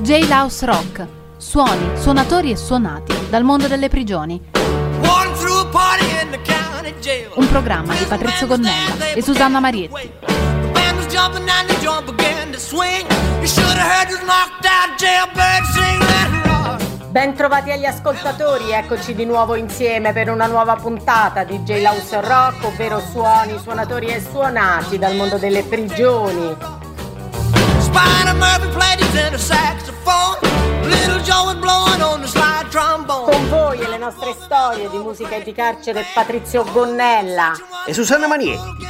Jailhouse Rock. Suoni, suonatori e suonati dal mondo delle prigioni. Un programma di Patrizio Gonnella e Susanna Marietti. Ben trovati agli ascoltatori, eccoci di nuovo insieme per una nuova puntata di Jailhouse Rock, ovvero suoni, suonatori e suonati dal mondo delle prigioni. Con voi e le nostre storie di musica e di carcere Patrizio Gonnella e Susanna Marietti.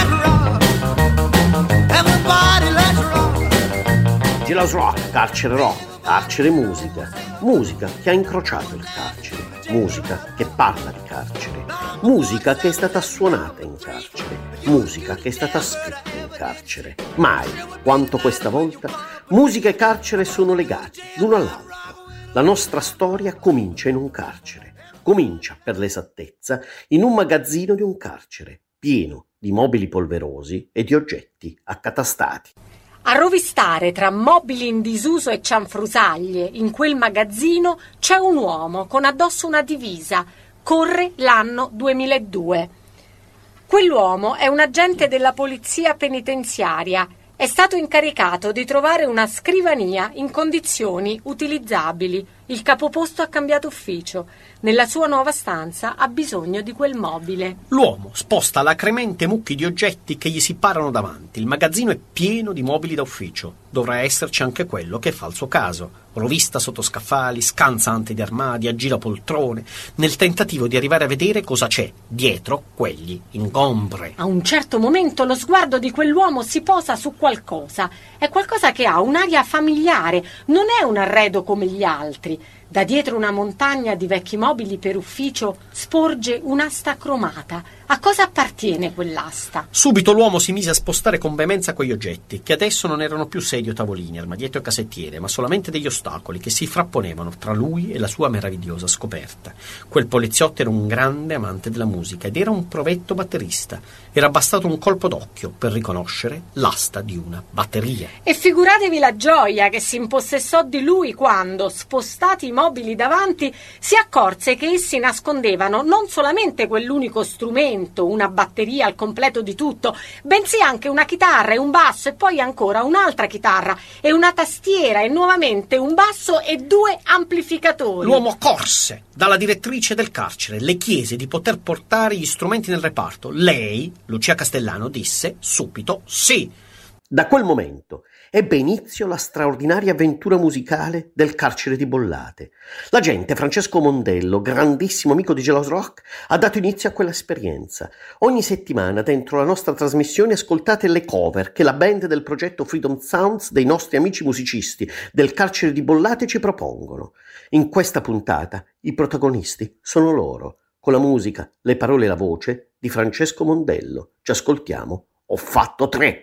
Jailhouse Rock, carcere rock, carcere musica, musica che ha incrociato il carcere, musica che parla di carcere, musica che è stata suonata in carcere, musica che è stata scritta in carcere. Mai quanto questa volta musica e carcere sono legati l'uno all'altro. La nostra storia comincia in un carcere, comincia per l'esattezza in un magazzino di un carcere, pieno di mobili polverosi e di oggetti accatastati. A rovistare tra mobili in disuso e cianfrusaglie in quel magazzino c'è un uomo con addosso una divisa. Corre l'anno 2002. Quell'uomo è un agente della polizia penitenziaria. È stato incaricato di trovare una scrivania in condizioni utilizzabili. Il capoposto ha cambiato ufficio. Nella sua nuova stanza ha bisogno di quel mobile. L'uomo sposta alacremente mucchi di oggetti che gli si parano davanti. Il magazzino è pieno di mobili da ufficio. Dovrà esserci anche quello che fa il suo caso. Rovista sotto scaffali, scansa ante di armadi, aggira poltrone, nel tentativo di arrivare a vedere cosa c'è dietro quegli ingombre. A un certo momento lo sguardo di quell'uomo si posa su qualcosa. È qualcosa che ha un'aria familiare, non è un arredo come gli altri. Da dietro una montagna di vecchi mobili per ufficio sporge un'asta cromata. A cosa appartiene quell'asta? Subito l'uomo si mise a spostare con veemenza quegli oggetti, che adesso non erano più sedie o tavolini, armadietto e casettiere, ma solamente degli ostacoli che si frapponevano tra lui e la sua meravigliosa scoperta. Quel poliziotto era un grande amante della musica ed era un provetto batterista. Era bastato un colpo d'occhio per riconoscere l'asta di una batteria. E figuratevi la gioia che si impossessò di lui quando, spostati i mobili davanti, si accorse che essi nascondevano non solamente quell'unico strumento, una batteria al completo di tutto, bensì anche una chitarra e un basso e poi ancora un'altra chitarra e una tastiera e nuovamente un basso e 2 amplificatori. L'uomo corse dalla direttrice del carcere, le chiese di poter portare gli strumenti nel reparto. Lei, Lucia Castellano, disse subito sì. Da quel momento ebbe inizio la straordinaria avventura musicale del carcere di Bollate. L'agente Francesco Mondello, grandissimo amico di Jailhouse Rock, ha dato inizio a quell'esperienza. Ogni settimana dentro la nostra trasmissione ascoltate le cover che la band del progetto Freedom Sounds dei nostri amici musicisti del carcere di Bollate ci propongono. In questa puntata i protagonisti sono loro, con la musica, le parole e la voce di Francesco Mondello. Ci ascoltiamo Ho fatto 3.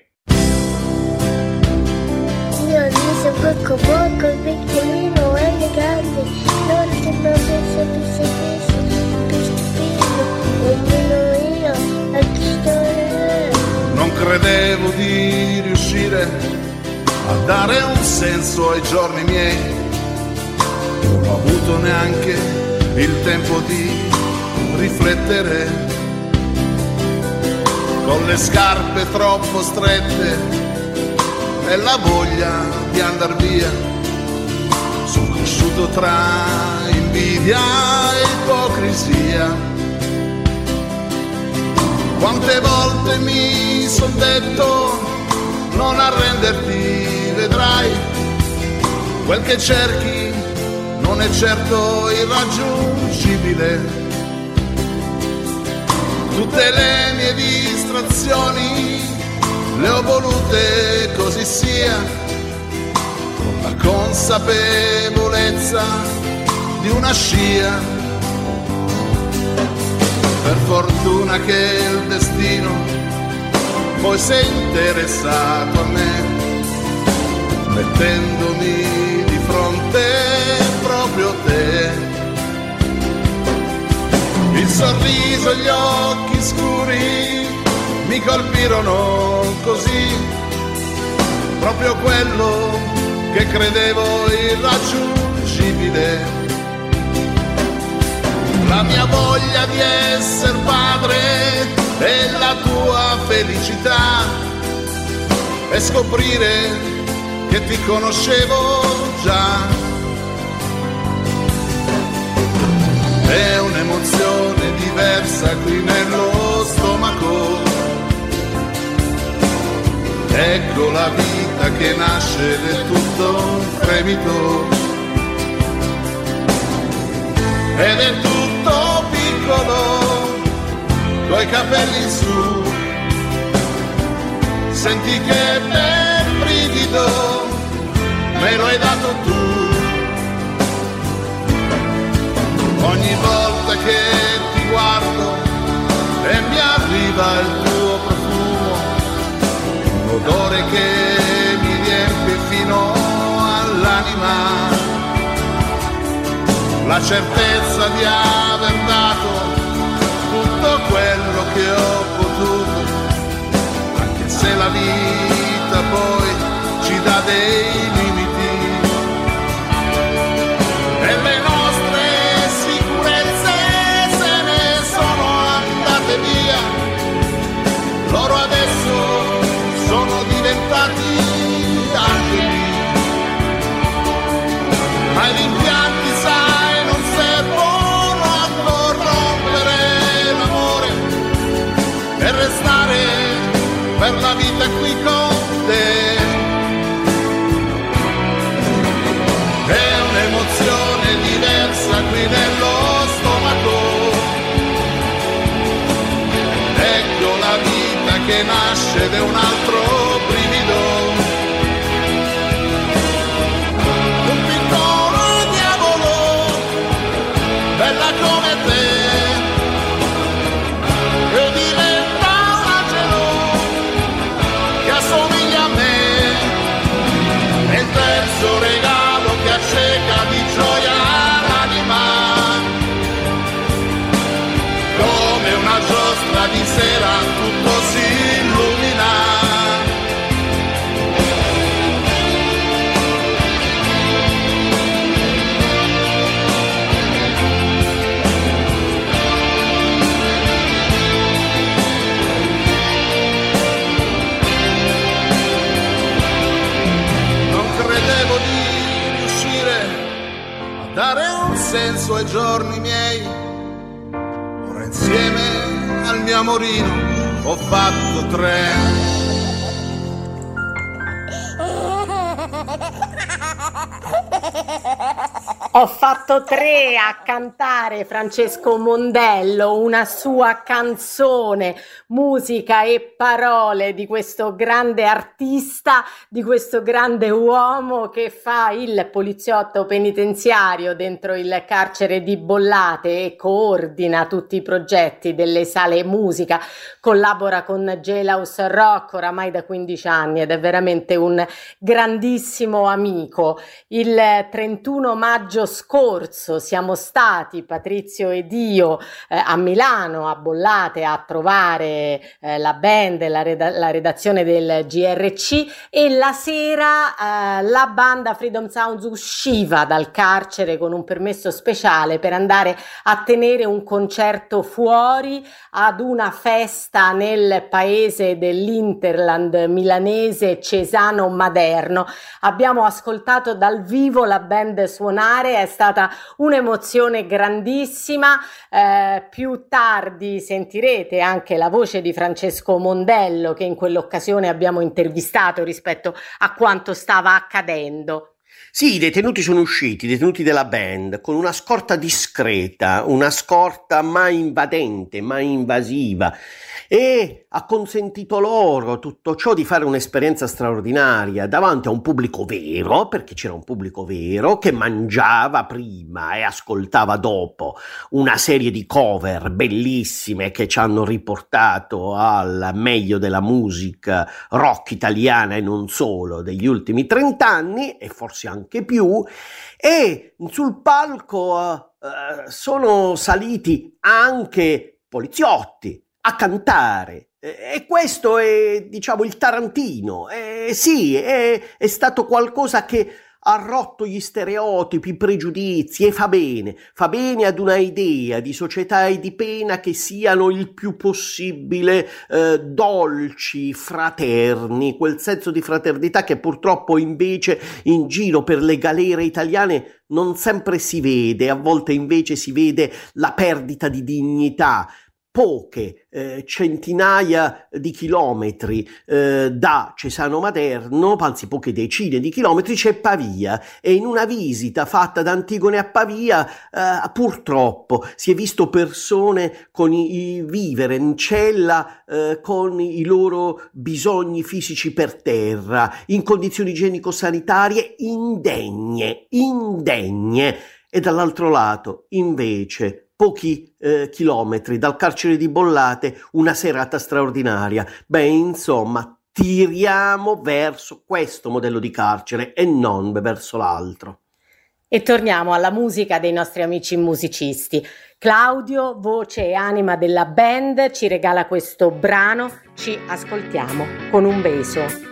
Poco poco il vecchiolino elegante, non che non pensa più nemmeno io a chi sto. Non credevo di riuscire a dare un senso ai giorni miei, non ho avuto neanche il tempo di riflettere, con le scarpe troppo strette e la voglia di andar via, sono cresciuto tra invidia e ipocrisia. Quante volte mi son detto non arrenderti, vedrai, quel che cerchi non è certo irraggiungibile. Tutte le mie distrazioni le ho volute così sia, con la consapevolezza di una scia. Per fortuna che il destino poi si è interessato a me, mettendomi di fronte proprio te. Il sorriso e gli occhi scuri mi colpirono così, proprio quello che credevo irraggiungibile. La mia voglia di essere padre e la tua felicità e scoprire che ti conoscevo già. È un'emozione diversa qui nello stomaco. Ecco la vita che nasce del tutto un fremito. Ed è tutto piccolo, coi capelli in su. Senti che bel brivido, me lo hai dato tu. Ogni volta che ti guardo e mi arriva il tuo profumo, un odore che mi riempie fino all'anima, la certezza di aver dato tutto quello che ho potuto, anche se la vita poi ci dà dei limiti. E le nostre loro adesso sono diventati angeli, ma i rimpianti, sai, non servono a corrompere l'amore e restare per la vita qui con te. È un'emozione diversa qui nello stomaco. Ecco la vita che nasce da un altro brivido. Un piccolo diavolo, bella come te, che diventa un angelo che assomiglia a me. È il terzo regalo che acceca di gioia l'anima, come una giostra di sera tutto si illumina. Non credevo di riuscire a dare un senso ai giorni miei. Ora insieme al mio amorino ho fatto 3. Ho fatto 3 a cantare Francesco Mondello, una sua canzone, musica e parole di questo grande artista, di questo grande uomo che fa il poliziotto penitenziario dentro il carcere di Bollate e coordina tutti i progetti delle sale musica, collabora con Jailhouse Rock oramai da 15 anni ed è veramente un grandissimo amico. Il 31 maggio scorso siamo stati, Patrizio ed io, a Milano, a Bollate, a trovare la band, la redazione del GRC, e la sera la banda Freedom Sounds usciva dal carcere con un permesso speciale per andare a tenere un concerto fuori ad una festa nel paese dell'Interland milanese Cesano Maderno. Abbiamo ascoltato dal vivo la band suonare, è stata un'emozione grandissima. Più tardi sentirete anche la voce di Francesco Mondello, che in quell'occasione abbiamo intervistato rispetto a quanto stava accadendo. Sì, i detenuti sono usciti, i detenuti della band, con una scorta discreta, una scorta mai invadente, mai invasiva, e ha consentito loro tutto ciò di fare un'esperienza straordinaria davanti a un pubblico vero, perché c'era un pubblico vero che mangiava prima e ascoltava dopo una serie di cover bellissime che ci hanno riportato al meglio della musica rock italiana e non solo degli ultimi 30 anni e forse anche più. E sul palco sono saliti anche poliziotti a cantare E questo è, diciamo, il Tarantino. Sì, è stato qualcosa che ha rotto gli stereotipi, i pregiudizi, e fa bene ad una idea di società e di pena che siano il più possibile dolci, fraterni, quel senso di fraternità che purtroppo invece in giro per le galere italiane non sempre si vede, a volte invece si vede la perdita di dignità. Poche centinaia di chilometri da Cesano Maderno, anzi poche decine di chilometri, c'è Pavia, e in una visita fatta da Antigone a Pavia purtroppo si è visto persone vivere in cella con i loro bisogni fisici per terra, in condizioni igienico-sanitarie indegne, e dall'altro lato invece pochi chilometri dal carcere di Bollate una serata straordinaria. Insomma, tiriamo verso questo modello di carcere e non verso l'altro. E torniamo alla musica dei nostri amici musicisti. Claudio, voce e anima della band, ci regala questo brano. Ci ascoltiamo con un beso.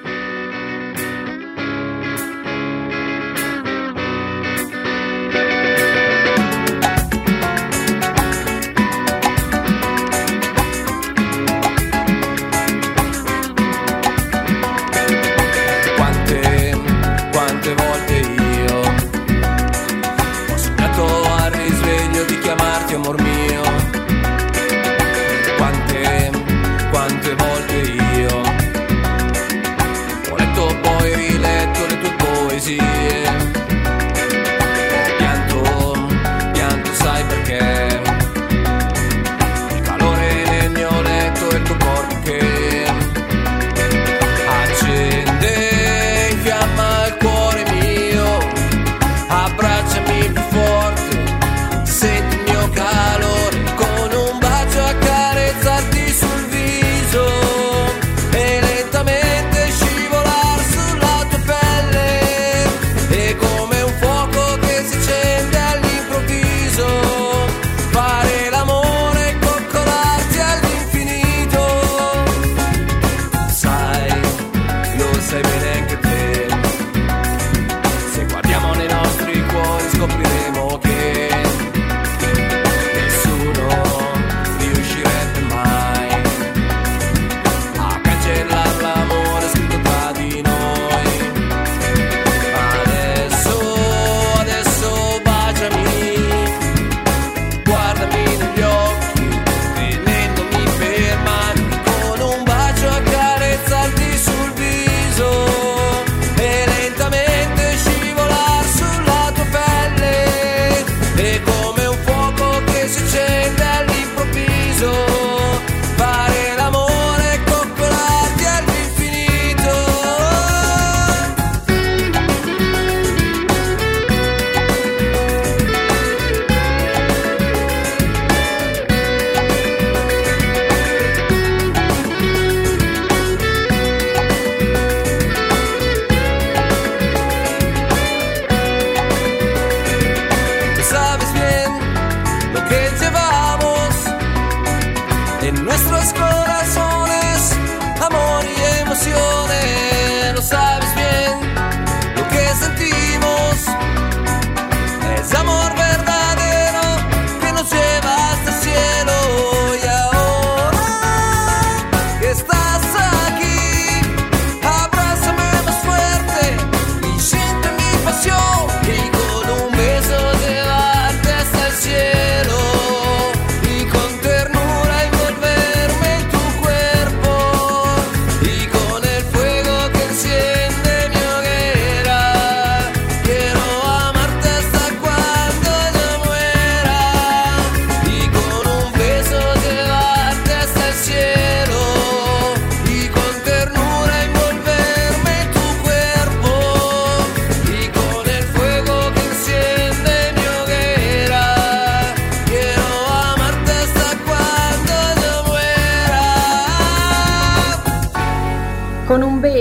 Amor mio, quante volte io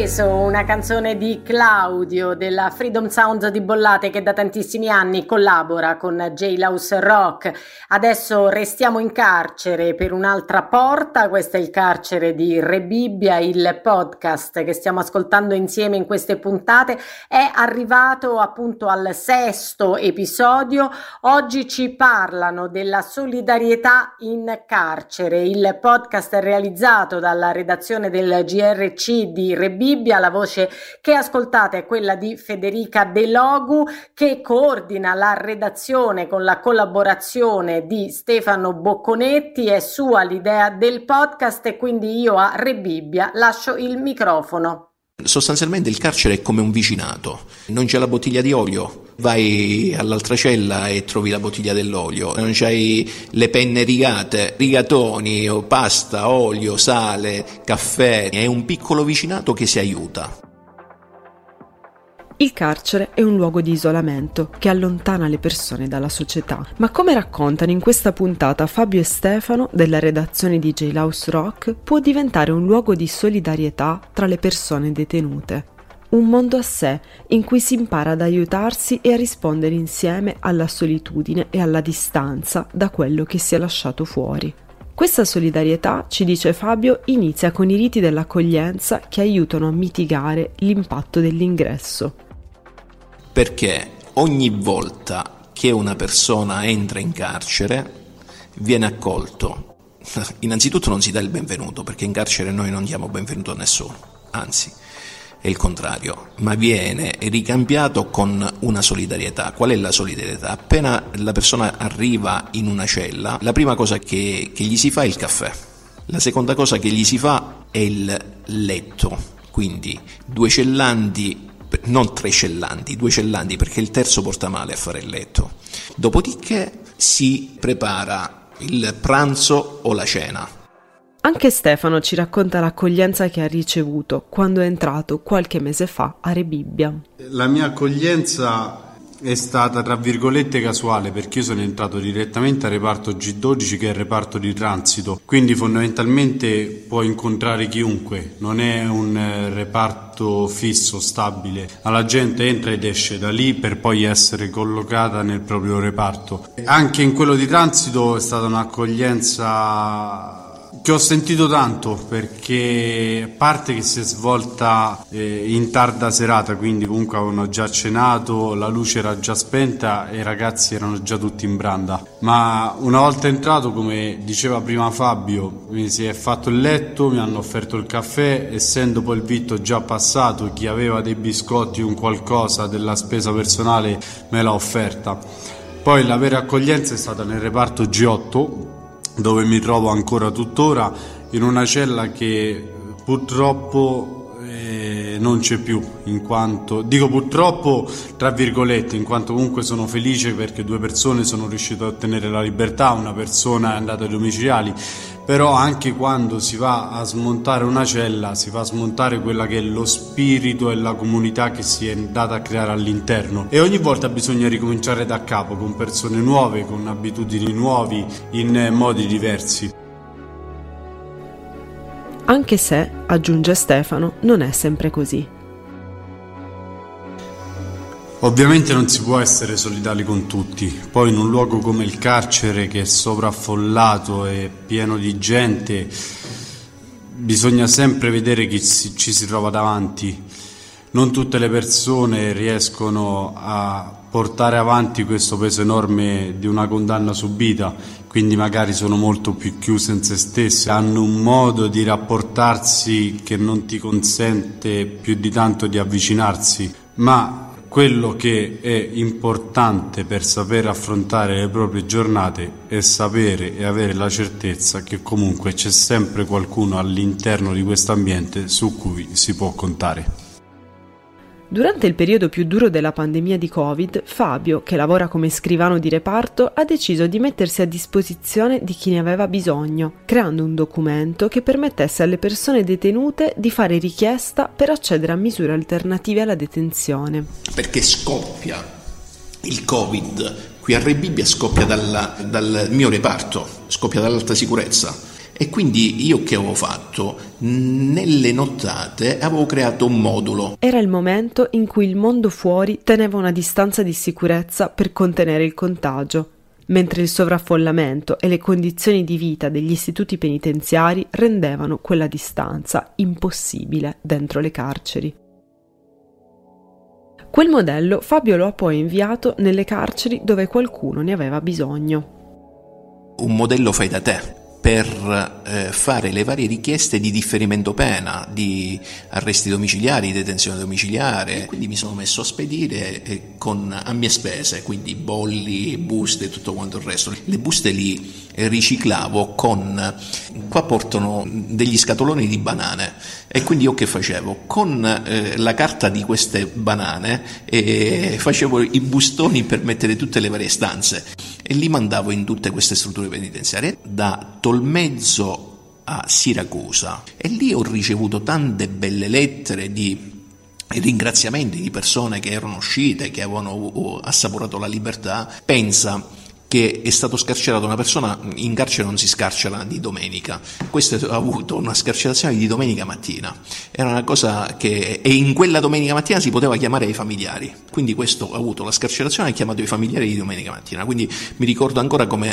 preso una canzone di Claudio della Freedom Sound di Bollate, che da tantissimi anni collabora con Jailhouse Rock. Adesso restiamo in carcere per un'altra porta. Questo è il carcere di Re Bibbia. Il podcast che stiamo ascoltando insieme in queste puntate è arrivato appunto al 6º episodio. Oggi ci parlano della solidarietà in carcere. Il podcast è realizzato dalla redazione del GRC di Re Bibbia. La voce che ascoltate è quella di Federica De Logu, che coordina la redazione con la collaborazione di Stefano Bocconetti. È sua l'idea del podcast e quindi io a Re Bibbia lascio il microfono. Sostanzialmente il carcere è come un vicinato, non c'è la bottiglia di olio, vai all'altra cella e trovi la bottiglia dell'olio, non c'hai le penne rigate, rigatoni, pasta, olio, sale, caffè, è un piccolo vicinato che si aiuta. Il carcere è un luogo di isolamento che allontana le persone dalla società, ma come raccontano in questa puntata Fabio e Stefano della redazione di Jailhouse Rock, può diventare un luogo di solidarietà tra le persone detenute. Un mondo a sé in cui si impara ad aiutarsi e a rispondere insieme alla solitudine e alla distanza da quello che si è lasciato fuori. Questa solidarietà, ci dice Fabio, inizia con i riti dell'accoglienza che aiutano a mitigare l'impatto dell'ingresso. Perché ogni volta che una persona entra in carcere viene accolto. Innanzitutto non si dà il benvenuto, perché in carcere noi non diamo benvenuto a nessuno, anzi è il contrario, ma viene ricambiato con una solidarietà. Qual è la solidarietà? Appena la persona arriva in una cella, la prima cosa che gli si fa è il caffè, la seconda cosa che gli si fa è il letto, quindi 2 cellanti, non 3 cellanti, 2 cellanti, perché il terzo porta male a fare il letto. Dopodiché si prepara il pranzo o la cena. Anche Stefano ci racconta l'accoglienza che ha ricevuto quando è entrato qualche mese fa a Re Bibbia. La mia accoglienza è stata tra virgolette casuale, perché io sono entrato direttamente al reparto G12, che è il reparto di transito, quindi fondamentalmente può incontrare chiunque, non è un reparto fisso, stabile. La gente entra ed esce da lì per poi essere collocata nel proprio reparto. Anche in quello di transito è stata un'accoglienza che ho sentito tanto, perché a parte che si è svolta in tarda serata, quindi comunque avevano già cenato, la luce era già spenta e i ragazzi erano già tutti in branda, ma una volta entrato, come diceva prima Fabio, mi si è fatto il letto, mi hanno offerto il caffè, essendo poi il vitto già passato, chi aveva dei biscotti, un qualcosa della spesa personale me l'ha offerta. Poi la vera accoglienza è stata nel reparto G8, dove mi trovo ancora tuttora, in una cella che purtroppo non c'è più, in quanto, dico purtroppo tra virgolette, in quanto comunque sono felice perché 2 persone sono riuscite a ottenere la libertà, una persona è andata ai domiciliari, però anche quando si va a smontare una cella si va a smontare quella che è lo spirito e la comunità che si è andata a creare all'interno, e ogni volta bisogna ricominciare da capo, con persone nuove, con abitudini nuovi, in modi diversi. Anche se, aggiunge Stefano, non è sempre così. Ovviamente non si può essere solidali con tutti, poi in un luogo come il carcere, che è sovraffollato e pieno di gente, bisogna sempre vedere chi ci si trova davanti. Non tutte le persone riescono a portare avanti questo peso enorme di una condanna subita, quindi magari sono molto più chiuse in se stesse, hanno un modo di rapportarsi che non ti consente più di tanto di avvicinarsi, ma quello che è importante per saper affrontare le proprie giornate è sapere e avere la certezza che comunque c'è sempre qualcuno all'interno di questo ambiente su cui si può contare. Durante il periodo più duro della pandemia di Covid, Fabio, che lavora come scrivano di reparto, ha deciso di mettersi a disposizione di chi ne aveva bisogno, creando un documento che permettesse alle persone detenute di fare richiesta per accedere a misure alternative alla detenzione. Perché scoppia il Covid, qui a Re Bibbia scoppia dal mio reparto, scoppia dall'alta sicurezza. E quindi io che avevo fatto? Nelle nottate avevo creato un modulo. Era il momento in cui il mondo fuori teneva una distanza di sicurezza per contenere il contagio, mentre il sovraffollamento e le condizioni di vita degli istituti penitenziari rendevano quella distanza impossibile dentro le carceri. Quel modello Fabio lo ha poi inviato nelle carceri dove qualcuno ne aveva bisogno. Un modello fai da te per fare le varie richieste di differimento pena, di arresti domiciliari, detenzione domiciliare. Quindi mi sono messo a spedire a mie spese, quindi bolli, buste e tutto quanto il resto. Le buste li riciclavo qua portano degli scatoloni di banane, e quindi io che facevo? Con la carta di queste banane facevo i bustoni per mettere tutte le varie stanze e li mandavo in tutte queste strutture penitenziarie, da Tolmezzo a Siracusa, e lì ho ricevuto tante belle lettere di ringraziamenti di persone che erano uscite, che avevano assaporato la libertà. Pensa che è stato scarcerato una persona, in carcere non si scarcera di domenica, questo ha avuto una scarcerazione di domenica mattina, era una cosa e in quella domenica mattina si poteva chiamare i familiari, quindi questo ha avuto la scarcerazione e ha chiamato i familiari di domenica mattina, quindi mi ricordo ancora come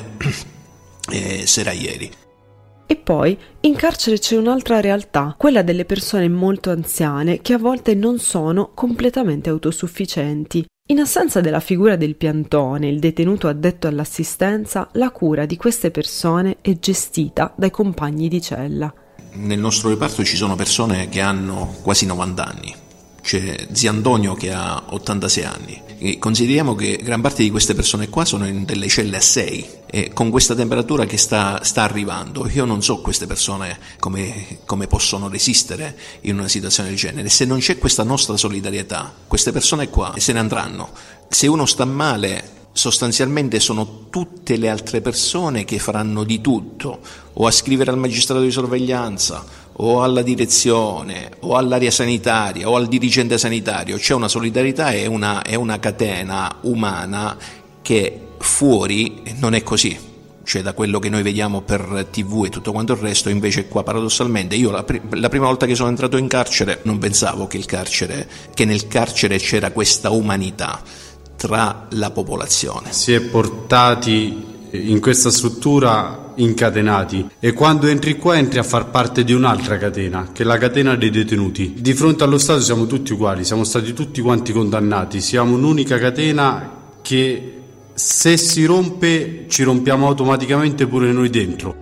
se era ieri. E poi in carcere c'è un'altra realtà, quella delle persone molto anziane che a volte non sono completamente autosufficienti. In assenza della figura del piantone, il detenuto addetto all'assistenza, la cura di queste persone è gestita dai compagni di cella. Nel nostro reparto ci sono persone che hanno quasi 90 anni. C'è zio Antonio che ha 86 anni. E consideriamo che gran parte di queste persone qua sono in delle celle a 6 e con questa temperatura che sta arrivando, io non so queste persone come possono resistere in una situazione del genere. Se non c'è questa nostra solidarietà, queste persone qua se ne andranno. Se uno sta male, sostanzialmente sono tutte le altre persone che faranno di tutto, o a scrivere al magistrato di sorveglianza, o alla direzione, o all'area sanitaria, o al dirigente sanitario. C'è una solidarietà e una catena umana che fuori non è così. Cioè, da quello che noi vediamo per TV e tutto quanto il resto, invece qua paradossalmente, io la prima volta che sono entrato in carcere non pensavo che nel carcere c'era questa umanità tra la popolazione. Si è portati in questa struttura incatenati, e quando entri qua entri a far parte di un'altra catena, che è la catena dei detenuti. Di fronte allo Stato siamo tutti uguali, siamo stati tutti quanti condannati, siamo un'unica catena che se si rompe ci rompiamo automaticamente pure noi dentro.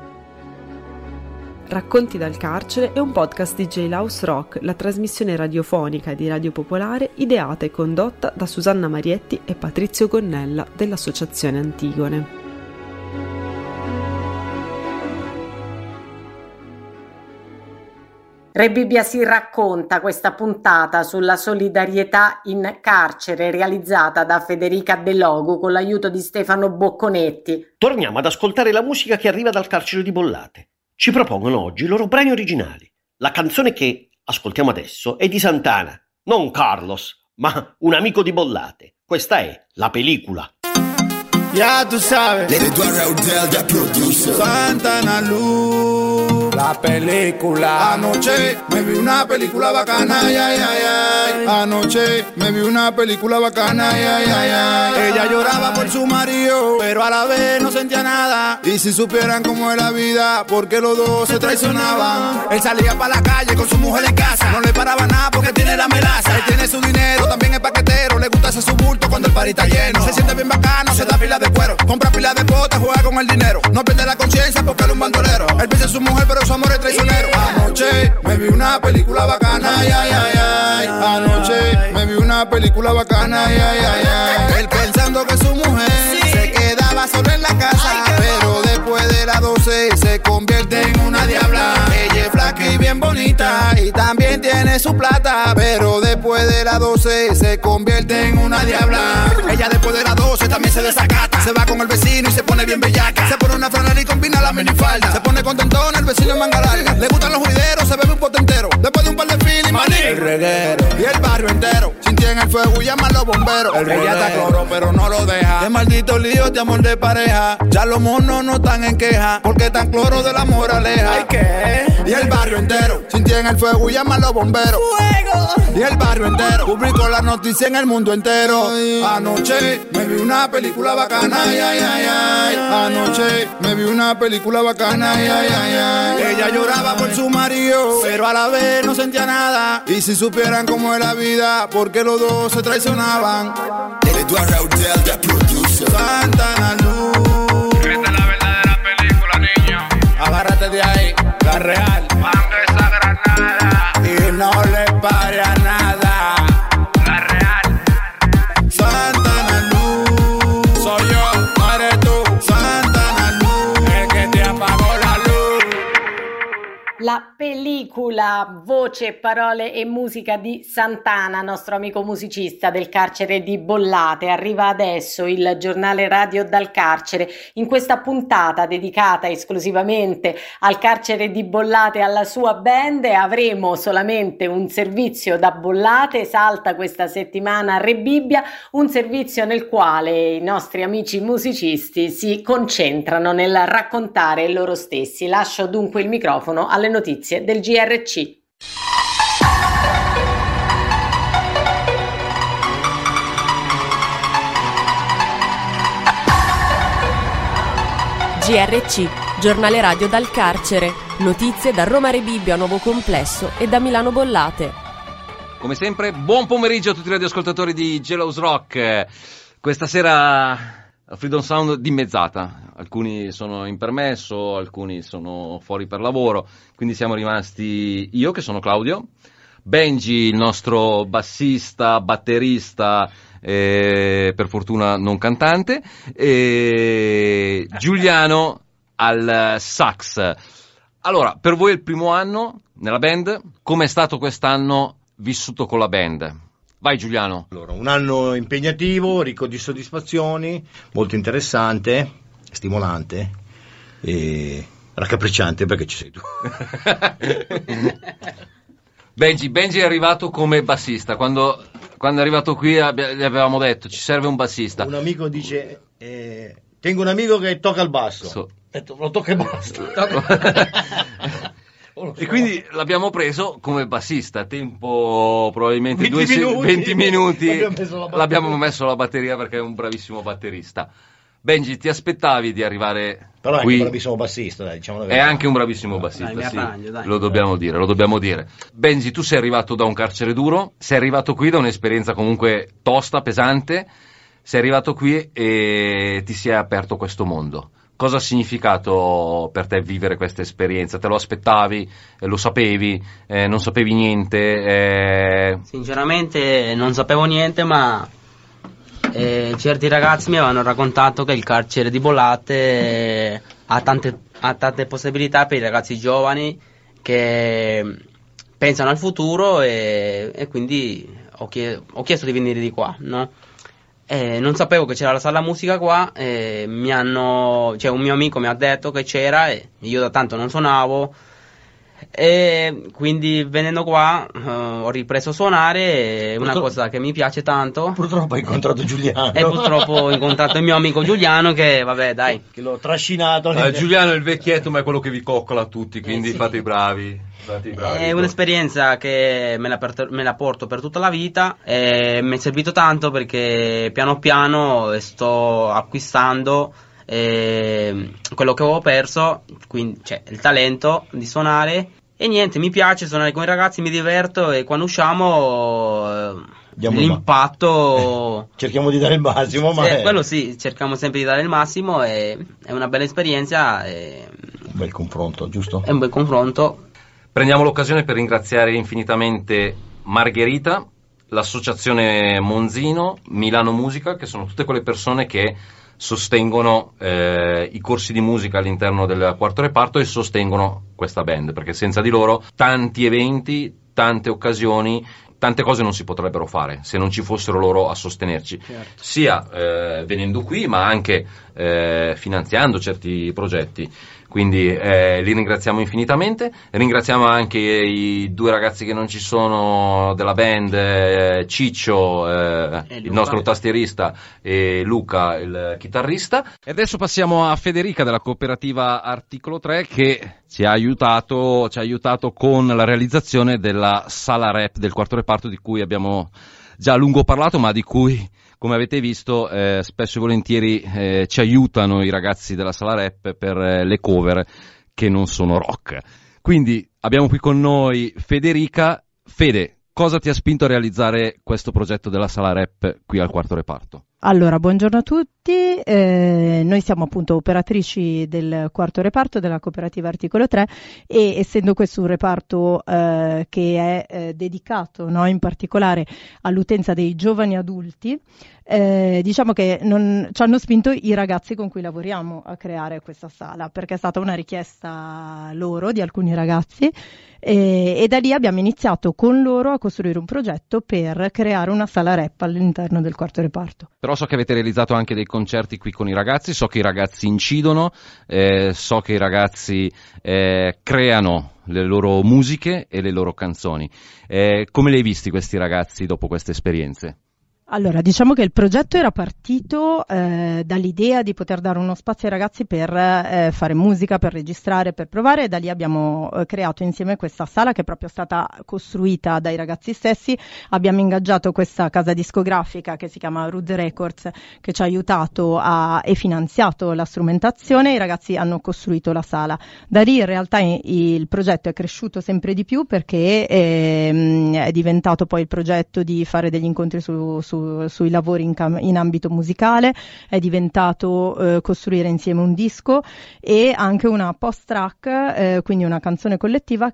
Racconti dal carcere è un podcast di Jailhouse Rock, la trasmissione radiofonica di Radio Popolare ideata e condotta da Susanna Marietti e Patrizio Gonnella dell'Associazione Antigone. Re Bibbia si racconta, questa puntata sulla solidarietà in carcere, realizzata da Federica De Logu con l'aiuto di Stefano Bocconetti. Torniamo ad ascoltare la musica che arriva dal carcere di Bollate. Ci propongono oggi i loro brani originali. La canzone che ascoltiamo adesso è di Santana, non Carlos, ma un amico di Bollate. Questa è La Película. Ya tú sabes, Santana Luz, La Película. Anoche me vi una película bacana, ay, ay, ay, ay. Anoche me vi una película bacana, ay, ay, ay, ay. Ella lloraba por su marido, pero a la vez no sentía nada. Y si supieran cómo es la vida, porque los dos se traicionaban. Él salía para la calle con su mujer en casa, no le paraba nada porque tiene la melaza. Él tiene su dinero, también es paquetero, le gusta hacer su bulto cuando el party está lleno. Se siente bien bacano, se da pila de cuero, compra pila de botas, juega con el dinero. No pierde la conciencia porque él es un bandolero. Él piensa en su mujer, pero su amor es traicionero. Anoche me vi una película bacana, ay, ay, ay, ay. Anoche me vi una película bacana, ay, ay, ay, ay. Él pensando que su mujer se quedaba sola en la casa, pero después de las 12 se convierte en una diabla. Ella es flaca y bien bonita y también tiene su plata, pero después de las 12 se convierte en una diabla. Ella después de las 12 también se desacata, se va con el vecino y se pone bien bellaca. Se pone una franela y combina la minifalda, se pone contentona, el vecino en manga larga. Le gustan los juideros, se bebe un potentero, después de un par de filis, maní, el reguero y el barrio entero sintiendo en el fuego y llama a los bomberos. El ella está cloro pero no lo deja. Qué maldito lío de amor de pareja. Ya los monos no están en queja, porque tan cloro del amor aleja. ¿Ay qué? Y el barrio entero sintió en el fuego y llama a los bomberos. ¡Fuego! Y el barrio entero publicó la noticia en el mundo entero. Ay. Anoche me vi una película bacana, ay, ay, ay, ay. Anoche me vi una película bacana, ay, ay, ay, ay. Ella lloraba por su marido, pero a la vez no sentía nada. Y si supieran cómo es la vida, porque los dos se traicionaban. Eduardo Raudel, the producer. Santana Luz. Esta es la verdadera película, niño. Agárrate de ahí, la real. Mando esa granada y no le pare a nada. La real. Santana Luz. Soy yo, no eres tú. Santana Luz. El que te apagó la luz. La pellicola, voce, parole e musica di Santana, nostro amico musicista del carcere di Bollate. Arriva adesso il giornale radio dal carcere. In questa puntata dedicata esclusivamente al carcere di Bollate e alla sua band avremo solamente un servizio da Bollate. Salta questa settimana Re Bibbia, un servizio nel quale i nostri amici musicisti si concentrano nel raccontare loro stessi. Lascio dunque il microfono alle notizie del GRC. GRC, giornale radio dal carcere. Notizie da Roma Rebibbia, Nuovo Complesso e da Milano Bollate. Come sempre, buon pomeriggio a tutti i radioascoltatori di Jailhouse Rock. Questa sera Freedom Sound dimezzata. Alcuni sono in permesso, alcuni sono fuori per lavoro, quindi siamo rimasti io, che sono Claudio, Benji, il nostro bassista, batterista, per fortuna non cantante, e Giuliano al sax. Allora, per voi è il primo anno nella band, come è stato quest'anno vissuto con la band? Vai Giuliano. Allora, un anno impegnativo, ricco di soddisfazioni, molto interessante, stimolante e raccapricciante perché ci sei tu. Benji è arrivato come bassista. Quando è arrivato qui gli avevamo detto ci serve un bassista. Un amico dice tengo un amico che tocca il basso. Ho detto, lo tocca e basta. E quindi l'abbiamo preso come bassista, tempo probabilmente 20 minuti l'abbiamo messo la batteria perché è un bravissimo batterista. Benji, ti aspettavi di arrivare però qui? È anche un bravissimo bassista, dai, diciamo la verità. È anche un bravissimo bassista, dai, sì, arrangio, dai. Lo dobbiamo dire. Benji, tu sei arrivato da un carcere duro, sei arrivato qui da un'esperienza comunque tosta, pesante, sei arrivato qui e ti si è aperto questo mondo. Cosa ha significato per te vivere questa esperienza? Te lo aspettavi? Lo sapevi? Non sapevi niente? Sinceramente non sapevo niente, ma certi ragazzi mi avevano raccontato che il carcere di Bollate ha tante possibilità per i ragazzi giovani che pensano al futuro e quindi ho chiesto di venire di qua, no? Non sapevo che c'era la sala musica qua, un mio amico mi ha detto che c'era e io da tanto non suonavo e quindi venendo qua ho ripreso a suonare, è una cosa che mi piace tanto. Purtroppo hai incontrato Giuliano e purtroppo ho incontrato il mio amico Giuliano che vabbè dai che l'ho trascinato. Giuliano è il vecchietto ma è quello che vi coccola tutti, quindi sì. Fate i bravi. È un'esperienza che me la porto per tutta la vita e mi è servito tanto perché piano piano sto acquistando quello che avevo perso, quindi il talento di suonare e niente, mi piace suonare con i ragazzi, mi diverto e quando usciamo l'impatto cerchiamo di dare il massimo, ma quello sì, cerchiamo sempre di dare il massimo e è una bella esperienza e un bel confronto, giusto? È un bel confronto. Prendiamo l'occasione per ringraziare infinitamente Margherita, l'associazione Monzino, Milano Musica, che sono tutte quelle persone che sostengono i corsi di musica all'interno del quarto reparto e sostengono questa band, perché senza di loro tanti eventi, tante occasioni, tante cose non si potrebbero fare se non ci fossero loro a sostenerci, certo. Sia venendo qui ma anche finanziando certi progetti. Quindi li ringraziamo infinitamente, ringraziamo anche i due ragazzi che non ci sono della band, Ciccio, il nostro tastierista, e Luca, il chitarrista. E adesso passiamo a Federica della cooperativa Articolo 3 che ci ha aiutato con la realizzazione della sala rap del quarto reparto, di cui abbiamo già a lungo parlato, ma di cui, come avete visto, spesso e volentieri ci aiutano i ragazzi della sala rap per le cover che non sono rock. Quindi abbiamo qui con noi Federica. Fede, cosa ti ha spinto a realizzare questo progetto della sala rap qui al quarto reparto? Allora, buongiorno a tutti, noi siamo appunto operatrici del quarto reparto della cooperativa Articolo 3 e essendo questo un reparto che è dedicato, no, in particolare all'utenza dei giovani adulti, diciamo che ci hanno spinto i ragazzi con cui lavoriamo a creare questa sala, perché è stata una richiesta loro, di alcuni ragazzi, e da lì abbiamo iniziato con loro a costruire un progetto per creare una sala rap all'interno del quarto reparto. Però so che avete realizzato anche dei concerti qui con i ragazzi, so che i ragazzi incidono, so che i ragazzi creano le loro musiche e le loro canzoni. Come li hai visti questi ragazzi dopo queste esperienze? Allora, diciamo che il progetto era partito dall'idea di poter dare uno spazio ai ragazzi per fare musica, per registrare, per provare, e da lì abbiamo creato insieme questa sala che è proprio stata costruita dai ragazzi stessi. Abbiamo ingaggiato questa casa discografica che si chiama Rude Records, che ci ha aiutato e finanziato la strumentazione. I ragazzi hanno costruito la sala. Da lì in realtà il progetto è cresciuto sempre di più, perché è diventato poi il progetto di fare degli incontri sui lavori in ambito musicale, è diventato costruire insieme un disco e anche una post track, quindi una canzone collettiva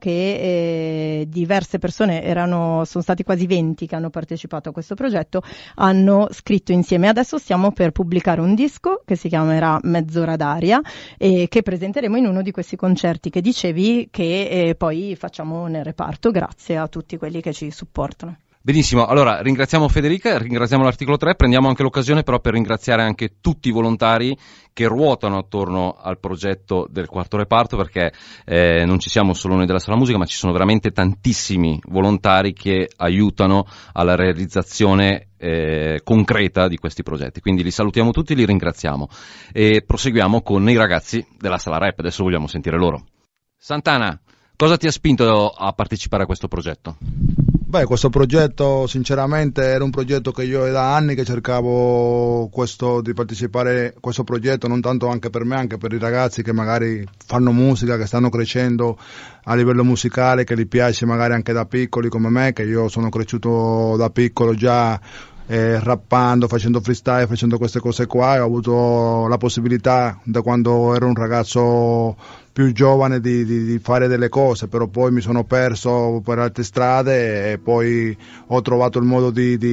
che diverse persone, sono stati quasi 20 che hanno partecipato a questo progetto, hanno scritto insieme. Adesso stiamo per pubblicare un disco che si chiamerà Mezz'ora d'aria e che presenteremo in uno di questi concerti che dicevi, che poi facciamo nel reparto, grazie a tutti quelli che ci supportano. Benissimo, allora ringraziamo Federica, ringraziamo l'Articolo 3, prendiamo anche l'occasione però per ringraziare anche tutti i volontari che ruotano attorno al progetto del quarto reparto, perché non ci siamo solo noi della Sala Musica, ma ci sono veramente tantissimi volontari che aiutano alla realizzazione concreta di questi progetti. Quindi li salutiamo tutti, li ringraziamo e proseguiamo con i ragazzi della Sala Rap. Adesso vogliamo sentire loro. Santana, cosa ti ha spinto a partecipare a questo progetto? Beh, questo progetto sinceramente era un progetto che io è da anni che cercavo di partecipare a questo progetto, non tanto anche per me, anche per i ragazzi che magari fanno musica, che stanno crescendo a livello musicale, che gli piace magari anche da piccoli come me, che io sono cresciuto da piccolo già rappando, facendo freestyle, facendo queste cose qua, e ho avuto la possibilità da quando ero un ragazzo più giovane di fare delle cose, però poi mi sono perso per altre strade e poi ho trovato il modo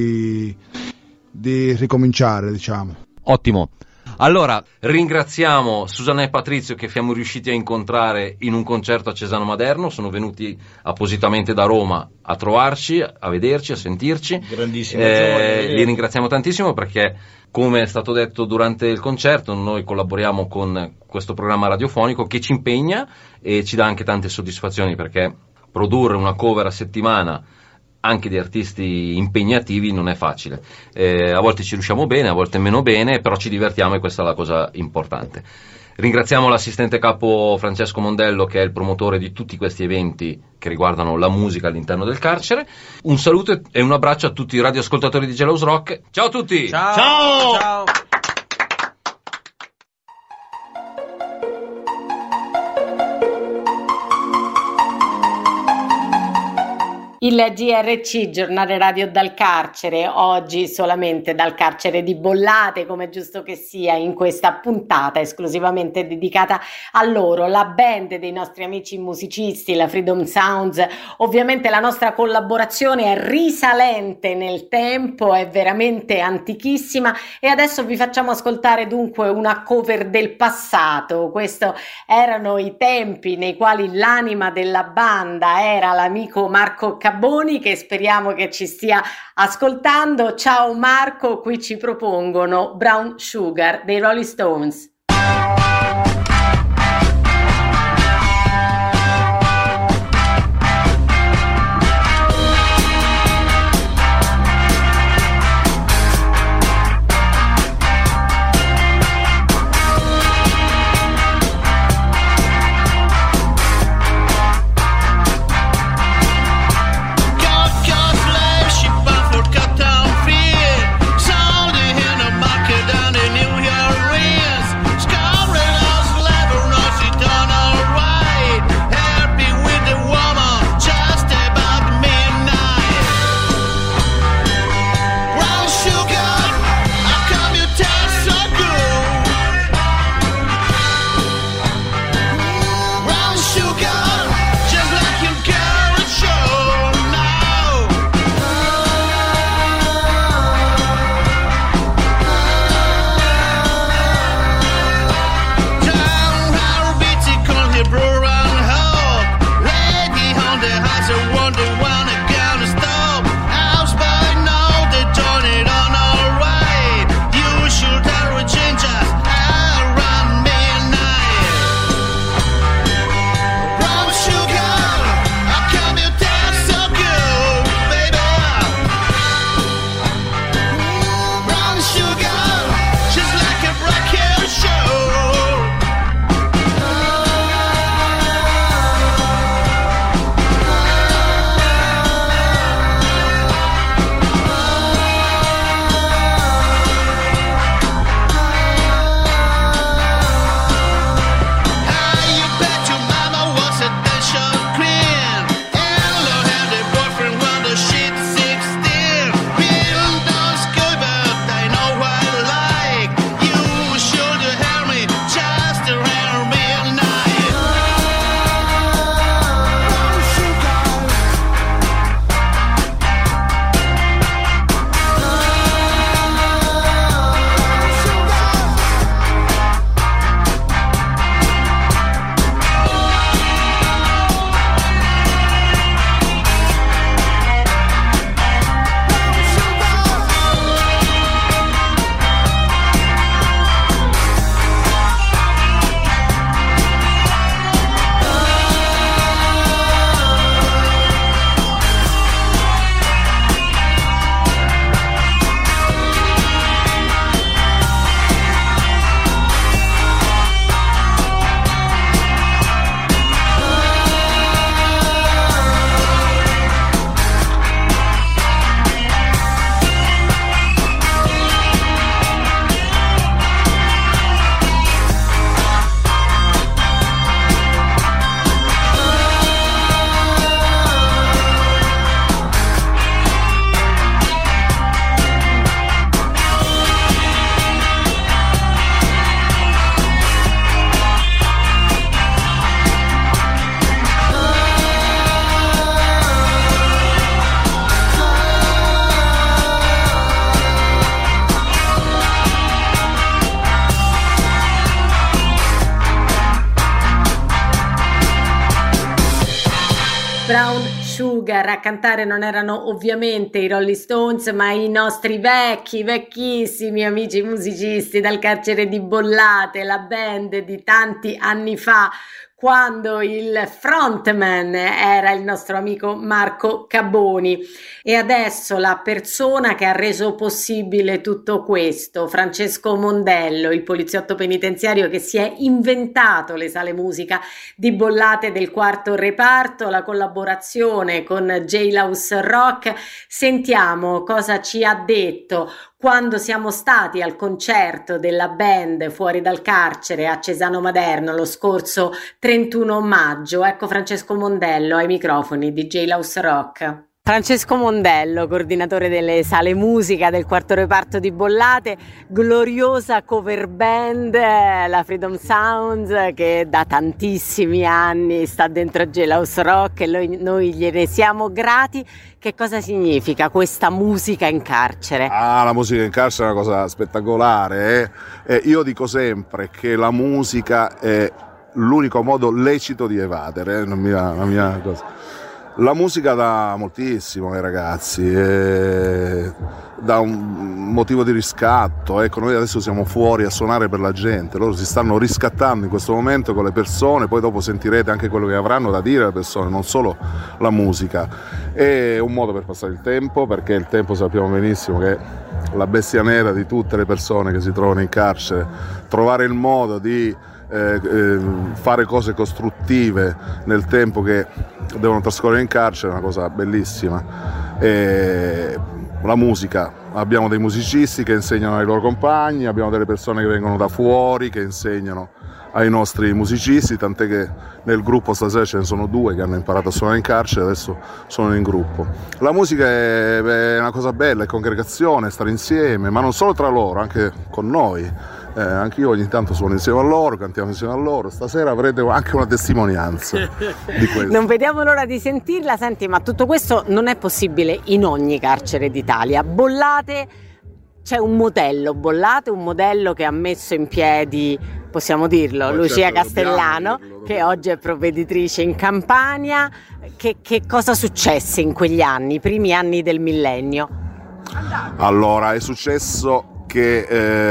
di ricominciare, diciamo. Ottimo. Allora, ringraziamo Susanna e Patrizio che siamo riusciti a incontrare in un concerto a Cesano Maderno, sono venuti appositamente da Roma a trovarci, a vederci, a sentirci. Grandissima gioia. Li ringraziamo tantissimo perché, come è stato detto durante il concerto, noi collaboriamo con questo programma radiofonico che ci impegna e ci dà anche tante soddisfazioni, perché produrre una cover a settimana anche di artisti impegnativi non è facile, a volte ci riusciamo bene, a volte meno bene, però ci divertiamo e questa è la cosa importante. Ringraziamo l'assistente capo Francesco Mondello, che è il promotore di tutti questi eventi che riguardano la musica all'interno del carcere. Un saluto e un abbraccio a tutti i radioascoltatori di Jealous Rock. Ciao a tutti! Ciao! Ciao! Ciao! Il GRC, giornale radio dal carcere, oggi solamente dal carcere di Bollate, come è giusto che sia, in questa puntata esclusivamente dedicata a loro, la band dei nostri amici musicisti, la Freedom Sounds. Ovviamente la nostra collaborazione è risalente nel tempo, è veramente antichissima, e adesso vi facciamo ascoltare dunque una cover del passato. Questo erano i tempi nei quali l'anima della banda era l'amico Marco Cabrini, Caboni, che speriamo che ci stia ascoltando. Ciao Marco, qui ci propongono Brown Sugar dei Rolling Stones. Brown Sugar. A cantare non erano ovviamente i Rolling Stones, ma i nostri vecchissimi amici musicisti dal carcere di Bollate, la band di tanti anni fa, quando il frontman era il nostro amico Marco Caboni. E adesso la persona che ha reso possibile tutto questo, Francesco Mondello, il poliziotto penitenziario che si è inventato le sale musica di Bollate del quarto reparto, la collaborazione con Jailhouse Rock. Sentiamo cosa ci ha detto quando siamo stati al concerto della band fuori dal carcere a Cesano Maderno lo scorso 31 maggio. Ecco Francesco Mondello ai microfoni di Jailhouse Rock. Francesco Mondello, coordinatore delle sale musica del quarto reparto di Bollate, gloriosa cover band, la Freedom Sounds, che da tantissimi anni sta dentro Jailhouse Rock e noi gliene siamo grati. Che cosa significa questa musica in carcere? La musica in carcere è una cosa spettacolare. Io dico sempre che la musica è l'unico modo lecito di evadere, la mia cosa. La musica dà moltissimo ai ragazzi, dà un motivo di riscatto. Ecco, noi adesso siamo fuori a suonare per la gente, loro si stanno riscattando in questo momento con le persone, poi dopo sentirete anche quello che avranno da dire le persone, non solo la musica. È un modo per passare il tempo, perché il tempo sappiamo benissimo che è la bestia nera di tutte le persone che si trovano in carcere. Trovare il modo di fare cose costruttive nel tempo che devono trascorrere in carcere è una cosa bellissima. La musica, abbiamo dei musicisti che insegnano ai loro compagni, abbiamo delle persone che vengono da fuori che insegnano ai nostri musicisti, tant'è che nel gruppo stasera ce ne sono 2 che hanno imparato a suonare in carcere, adesso sono in gruppo. La musica è una cosa bella, è congregazione, stare insieme, ma non solo tra loro, anche con noi. Anche io ogni tanto suono insieme a loro, cantiamo insieme a loro. Stasera avrete anche una testimonianza di questo. Non vediamo l'ora di sentirla. Senti, ma tutto questo non è possibile in ogni carcere d'Italia. Bollate, c'è un modello, Bollate, un modello che ha messo in piedi, possiamo dirlo, Lucia Castellano, che oggi è provveditrice in Campania. Che cosa successe in quegli anni, i primi anni del millennio? Allora, è successo che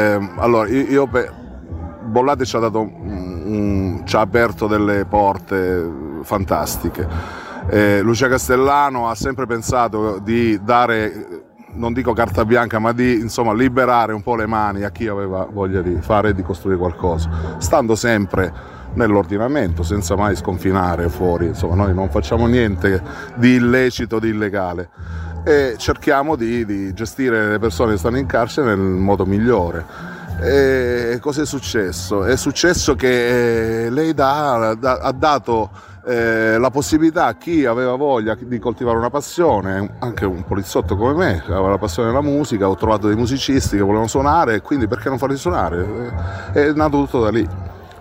Bollate ci ha dato ci ha aperto delle porte fantastiche. Lucia Castellano ha sempre pensato di dare, non dico carta bianca, ma di liberare un po' le mani a chi aveva voglia di fare e di costruire qualcosa, stando sempre nell'ordinamento, senza mai sconfinare fuori. Noi non facciamo niente di illecito, di illegale, e cerchiamo di gestire le persone che stanno in carcere nel modo migliore. E cosa è successo? È successo che lei ha dato la possibilità a chi aveva voglia di coltivare una passione, anche un poliziotto come me che aveva la passione della musica. Ho trovato dei musicisti che volevano suonare, e quindi perché non farli suonare? È nato tutto da lì.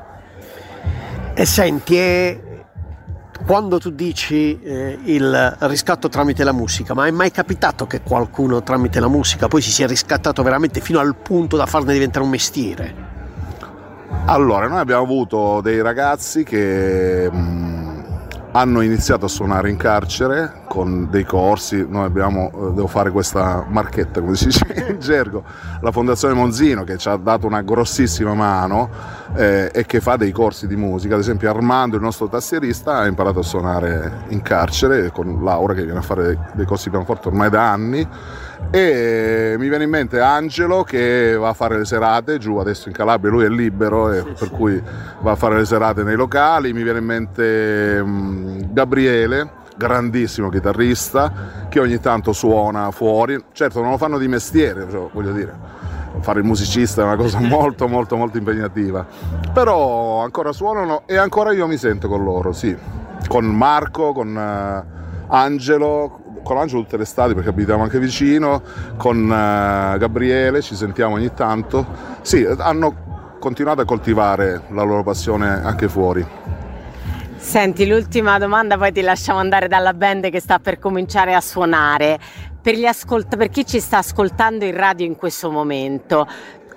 E senti, quando tu dici il riscatto tramite la musica, ma è mai capitato che qualcuno tramite la musica poi si sia riscattato veramente fino al punto da farne diventare un mestiere? Allora, noi abbiamo avuto dei ragazzi che hanno iniziato a suonare in carcere con dei corsi. Noi devo fare questa marchetta, come si dice in gergo, la Fondazione Monzino, che ci ha dato una grossissima mano e che fa dei corsi di musica. Ad esempio Armando, il nostro tastierista, ha imparato a suonare in carcere con Laura, che viene a fare dei corsi di pianoforte ormai da anni. E mi viene in mente Angelo, che va a fare le serate giù adesso in Calabria, lui è libero, per cui va a fare le serate nei locali. Mi viene in mente Gabriele, grandissimo chitarrista, che ogni tanto suona fuori. Certo, non lo fanno di mestiere, voglio dire, fare il musicista è una cosa molto molto molto impegnativa, però ancora suonano e ancora io mi sento con loro, sì, con Marco, con Angelo tutte le estate, perché abitiamo anche vicino, con Gabriele ci sentiamo ogni tanto. Sì, hanno continuato a coltivare la loro passione anche fuori. Senti, l'ultima domanda, poi ti lasciamo andare dalla band che sta per cominciare a suonare. Per chi ci sta ascoltando in radio in questo momento,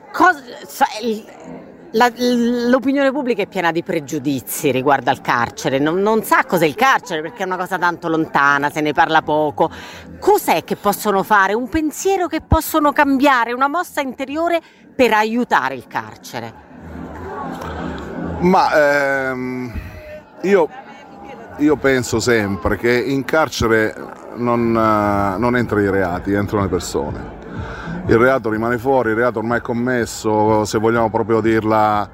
l'opinione pubblica è piena di pregiudizi riguardo al carcere, non sa cos'è il carcere perché è una cosa tanto lontana, se ne parla poco. Cos'è che possono fare? Un pensiero che possono cambiare, una mossa interiore per aiutare il carcere? Ma io penso sempre che in carcere non entrano i reati, entrano le persone. Il reato rimane fuori, il reato ormai è commesso. Se vogliamo proprio dire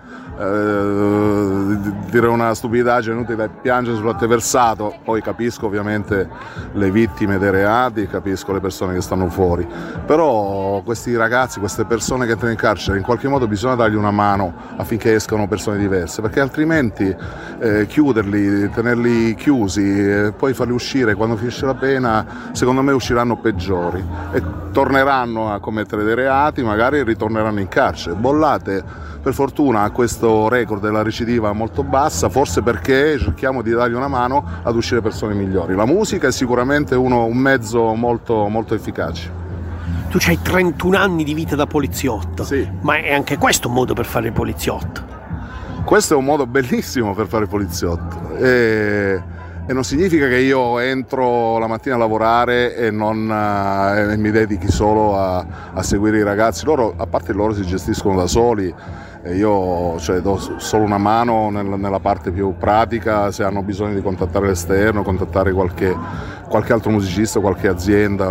una stupidaggine, inutile piangere sul latte versato. Poi capisco ovviamente le vittime dei reati, capisco le persone che stanno fuori, però questi ragazzi, queste persone che entrano in carcere, in qualche modo bisogna dargli una mano affinché escano persone diverse, perché altrimenti chiuderli, tenerli chiusi e poi farli uscire quando finisce la pena, secondo me usciranno peggiori e torneranno a commettere dei reati, magari ritorneranno in carcere. Bollate per fortuna ha questo record della recidiva molto bassa, forse perché cerchiamo di dargli una mano ad uscire persone migliori. La musica è sicuramente un mezzo molto, molto efficace. Tu c'hai 31 anni di vita da poliziotto, sì. Ma è anche questo un modo per fare il poliziotto? Questo è un modo bellissimo per fare il poliziotto. E non significa che io entro la mattina a lavorare e non mi dedichi solo a seguire i ragazzi. Loro, a parte loro, si gestiscono da soli e io do solo una mano nella parte più pratica, se hanno bisogno di contattare l'esterno, contattare qualche altro musicista, qualche azienda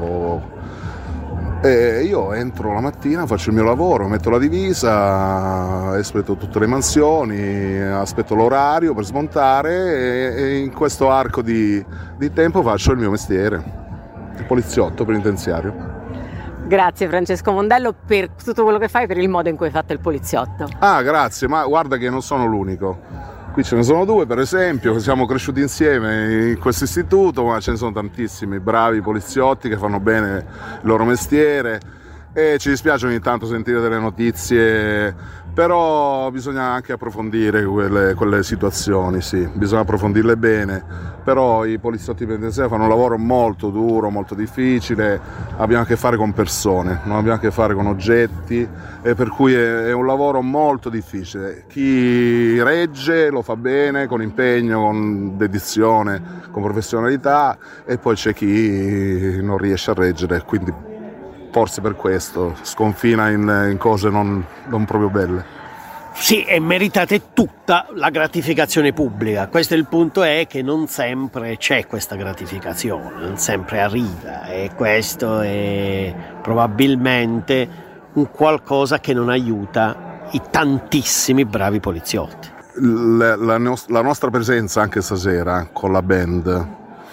e io entro la mattina, faccio il mio lavoro, metto la divisa, espleto tutte le mansioni, aspetto l'orario per smontare e in questo arco di tempo faccio il mio mestiere, il poliziotto penitenziario. Grazie Francesco Mondello per tutto quello che fai, per il modo in cui hai fatto il poliziotto. Ah, grazie, ma guarda che non sono l'unico. Qui ce ne sono due, per esempio, che siamo cresciuti insieme in questo istituto, ma ce ne sono tantissimi bravi poliziotti che fanno bene il loro mestiere e ci dispiace ogni tanto sentire delle notizie, però bisogna anche approfondire quelle situazioni, sì, bisogna approfondirle bene, però i poliziotti penitenziari fanno un lavoro molto duro, molto difficile, abbiamo a che fare con persone, non abbiamo a che fare con oggetti e per cui è un lavoro molto difficile. Chi regge lo fa bene, con impegno, con dedizione, con professionalità e poi c'è chi non riesce a reggere, quindi forse per questo sconfina in cose non proprio belle. Sì, e meritate tutta la gratificazione pubblica. Questo è il punto, è che non sempre c'è questa gratificazione, non sempre arriva e questo è probabilmente un qualcosa che non aiuta i tantissimi bravi poliziotti. La nostra presenza anche stasera con la band,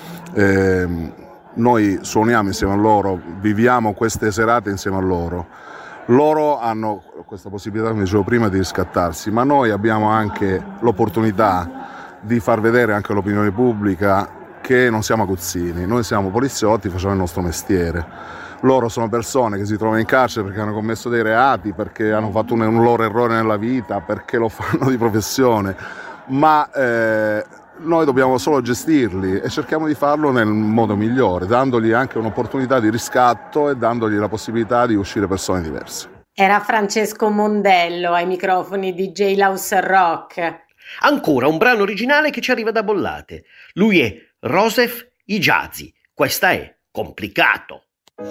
noi suoniamo insieme a loro, viviamo queste serate insieme a loro. Loro hanno questa possibilità, come dicevo prima, di riscattarsi, ma noi abbiamo anche l'opportunità di far vedere anche all'opinione pubblica che non siamo aguzzini, noi siamo poliziotti, facciamo il nostro mestiere. Loro sono persone che si trovano in carcere perché hanno commesso dei reati, perché hanno fatto un loro errore nella vita, perché lo fanno di professione, ma noi dobbiamo solo gestirli e cerchiamo di farlo nel modo migliore, dandogli anche un'opportunità di riscatto e dandogli la possibilità di uscire persone diverse. Era Francesco Mondello ai microfoni di Jailhouse Rock. Ancora un brano originale che ci arriva da Bollate. Lui è Rosef Hijazi. Questa è Complicato.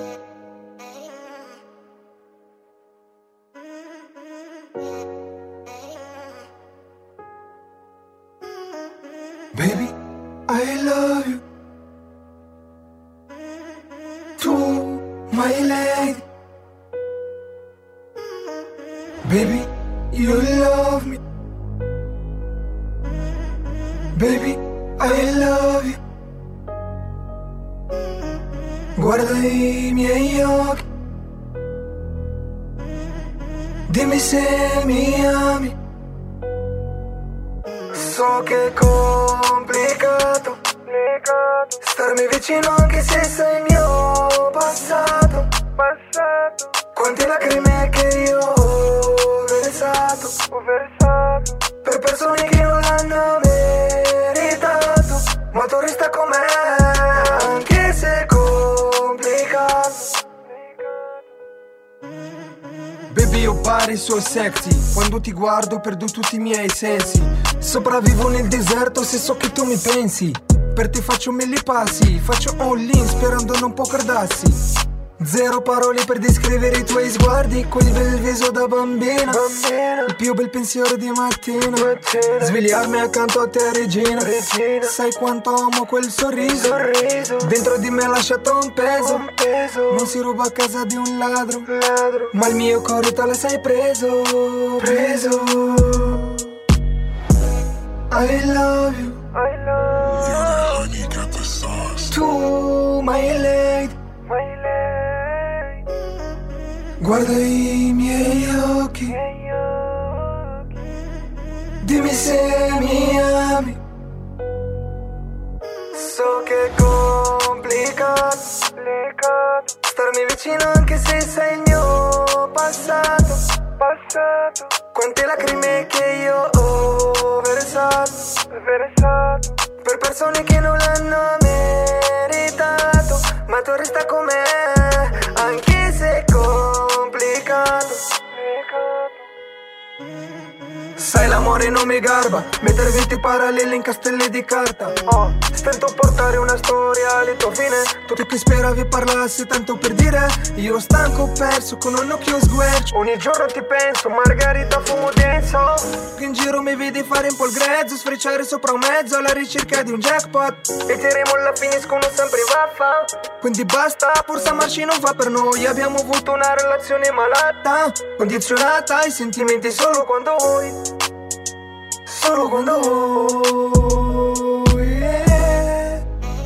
Baby, I love you. Tu, my lady. Baby, you love me. Baby, I love you. Guarda i miei occhi. Dimmi se mi ami. So che è complicato starmi vicino anche se sei il mio passato. Quante lacrime che io ho versato per persone che non l'hanno meritato, ma tu resta con me anche se è complicato. Baby, io pari so sexy, quando ti guardo perdo tutti i miei sensi. Sopravvivo nel deserto se so che tu mi pensi. Per te faccio 1000 passi, faccio all in sperando non pocardassi. Zero parole per descrivere i tuoi sguardi, quel bel viso da bambina, il più bel pensiero di mattina. Svegliarmi accanto a te regina, sai quanto amo quel sorriso. Dentro di me ha lasciato un peso. Non si ruba a casa di un ladro, ma il mio cuore te la sei preso. I love you. Tu, my lady. Guarda i miei occhi. Dimmi se mi ami. So che è complicato starmi vicino anche se sei il mio passato. Quante lacrime che io ho versato per persone che non l'hanno meritato, ma tu resta con me anche se è complicato. Sai l'amore non mi garba, mettere 20 parallele in castelli di carta. Stento portare una storia alle tue fine. Tu che speravi parlassi tanto per dire. Io stanco perso con un occhio sguercio. Ogni giorno ti penso, margarita fumo denso. In giro mi vedi fare un po' il grezzo, sfrecciare sopra un mezzo alla ricerca di un jackpot. E tiremo la finiscono sempre vaffa. Quindi basta, forse marci non va per noi. Abbiamo avuto una relazione malata, condizionata ai sentimenti solo quando vuoi. Solo quando vuoi, yeah.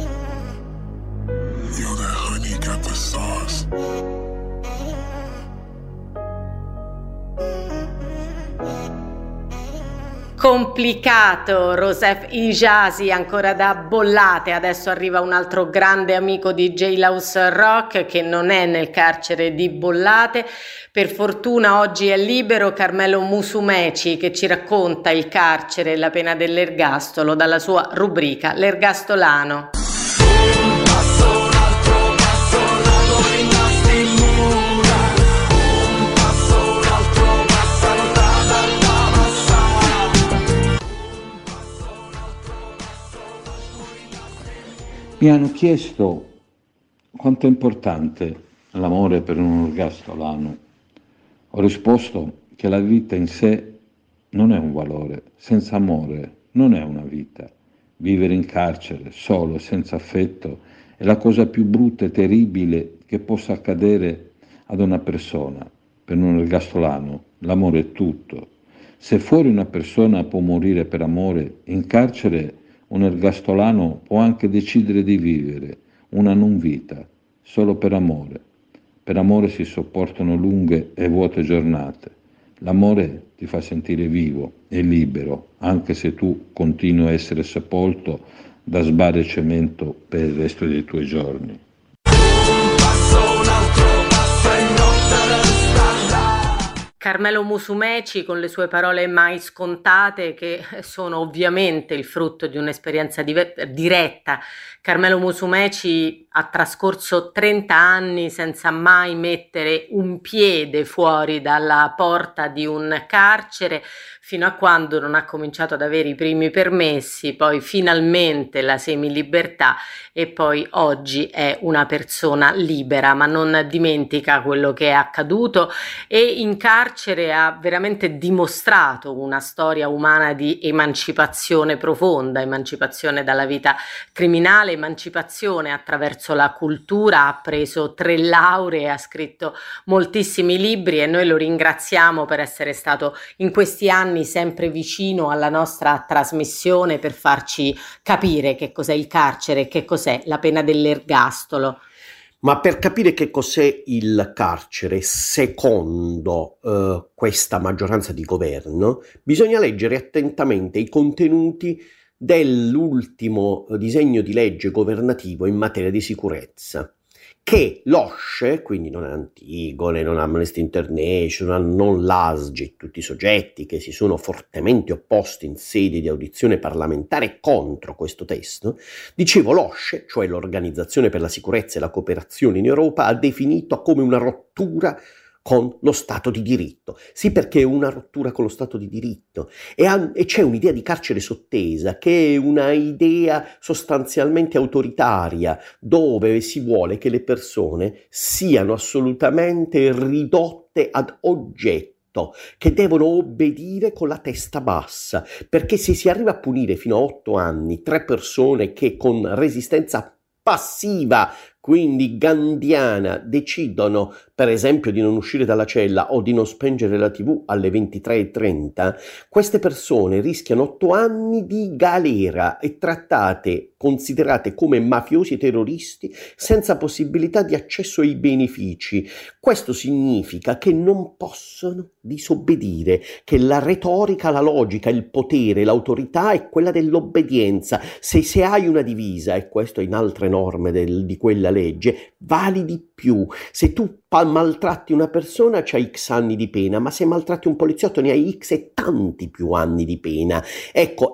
Yo, that honey got the sauce. Complicato, Rosef Hijazi, ancora da Bollate. Adesso arriva un altro grande amico di Jailhouse Rock che non è nel carcere di Bollate. Per fortuna oggi è libero Carmelo Musumeci, che ci racconta il carcere e la pena dell'ergastolo dalla sua rubrica L'Ergastolano. Mi hanno chiesto quanto è importante l'amore per un ergastolano. Ho risposto che la vita in sé non è un valore, senza amore non è una vita. Vivere in carcere, solo, senza affetto, è la cosa più brutta e terribile che possa accadere ad una persona. Per un ergastolano l'amore è tutto. Se fuori una persona può morire per amore, in carcere un ergastolano può anche decidere di vivere una non vita, solo per amore. Per amore si sopportano lunghe e vuote giornate. L'amore ti fa sentire vivo e libero, anche se tu continui a essere sepolto da sbarre e cemento per il resto dei tuoi giorni. Carmelo Musumeci con le sue parole mai scontate, che sono ovviamente il frutto di un'esperienza diretta. Carmelo Musumeci ha trascorso 30 anni senza mai mettere un piede fuori dalla porta di un carcere, fino a quando non ha cominciato ad avere i primi permessi, poi finalmente la semilibertà e poi oggi è una persona libera, ma non dimentica quello che è accaduto e in carcere ha veramente dimostrato una storia umana di emancipazione profonda, emancipazione dalla vita criminale, emancipazione attraverso la cultura. Ha preso 3 lauree, ha scritto moltissimi libri e noi lo ringraziamo per essere stato in questi anni sempre vicino alla nostra trasmissione per farci capire che cos'è il carcere e che cos'è la pena dell'ergastolo. Ma per capire che cos'è il carcere, secondo questa maggioranza di governo, bisogna leggere attentamente i contenuti dell'ultimo disegno di legge governativo in materia di sicurezza, che l'OSCE, quindi non Antigone, non Amnesty International, non l'ASGI, tutti i soggetti che si sono fortemente opposti in sede di audizione parlamentare contro questo testo, dicevo l'OSCE, cioè l'Organizzazione per la Sicurezza e la Cooperazione in Europa, ha definito come una rottura con lo Stato di diritto. Sì, perché è una rottura con lo Stato di diritto e c'è un'idea di carcere sottesa che è una idea sostanzialmente autoritaria, dove si vuole che le persone siano assolutamente ridotte ad oggetto, che devono obbedire con la testa bassa, perché se si arriva a punire fino a 8 anni 3 persone che con resistenza passiva, quindi gandiana, decidono per esempio di non uscire dalla cella o di non spengere la TV alle 23:30, queste persone rischiano 8 anni di galera e considerate come mafiosi terroristi senza possibilità di accesso ai benefici. Questo significa che non possono disobbedire, che la retorica, la logica, il potere, l'autorità è quella dell'obbedienza. Se hai una divisa, e questo in altre norme di quella legge, vali di più. Se tu maltratti una persona c'hai X anni di pena, ma se maltratti un poliziotto ne hai X e tanti più anni di pena. Ecco, e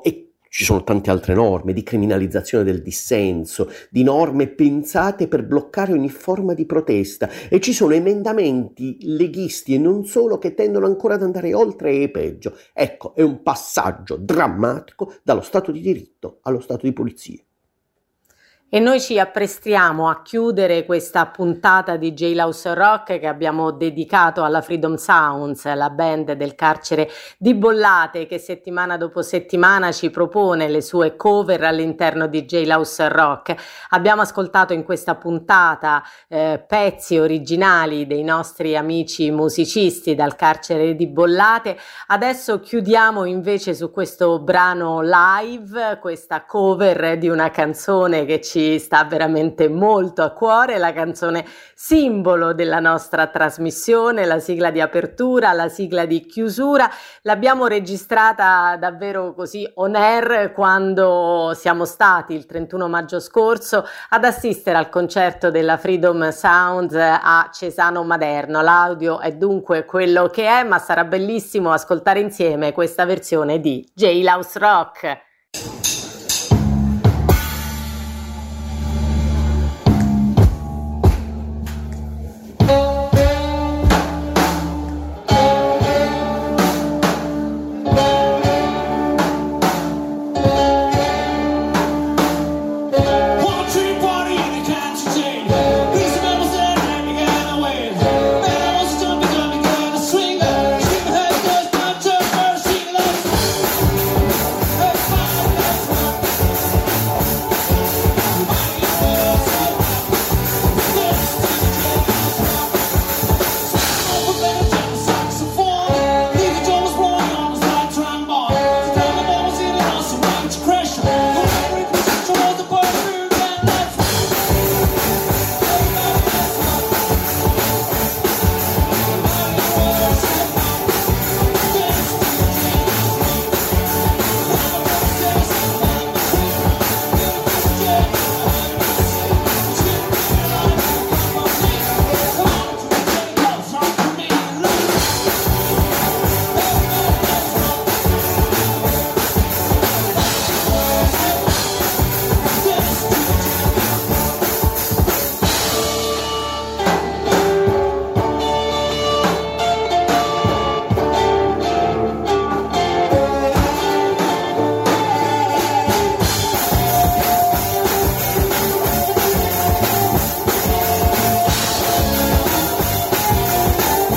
Ci sono tante altre norme di criminalizzazione del dissenso, di norme pensate per bloccare ogni forma di protesta, e ci sono emendamenti leghisti e non solo che tendono ancora ad andare oltre e peggio. Ecco, è un passaggio drammatico dallo Stato di diritto allo Stato di polizia. E noi ci apprestiamo a chiudere questa puntata di Jailhouse Rock che abbiamo dedicato alla Freedom Sounds, la band del carcere di Bollate, che settimana dopo settimana ci propone le sue cover all'interno di Jailhouse Rock. Abbiamo ascoltato in questa puntata pezzi originali dei nostri amici musicisti dal carcere di Bollate. Adesso chiudiamo invece su questo brano live, questa cover di una canzone che ci sta veramente molto a cuore, la canzone simbolo della nostra trasmissione, la sigla di apertura, la sigla di chiusura. L'abbiamo registrata davvero così on air quando siamo stati il 31 maggio scorso ad assistere al concerto della Freedom Sounds a Cesano Maderno. L'audio è dunque quello che è, ma sarà bellissimo ascoltare insieme questa versione di Jailhouse Rock.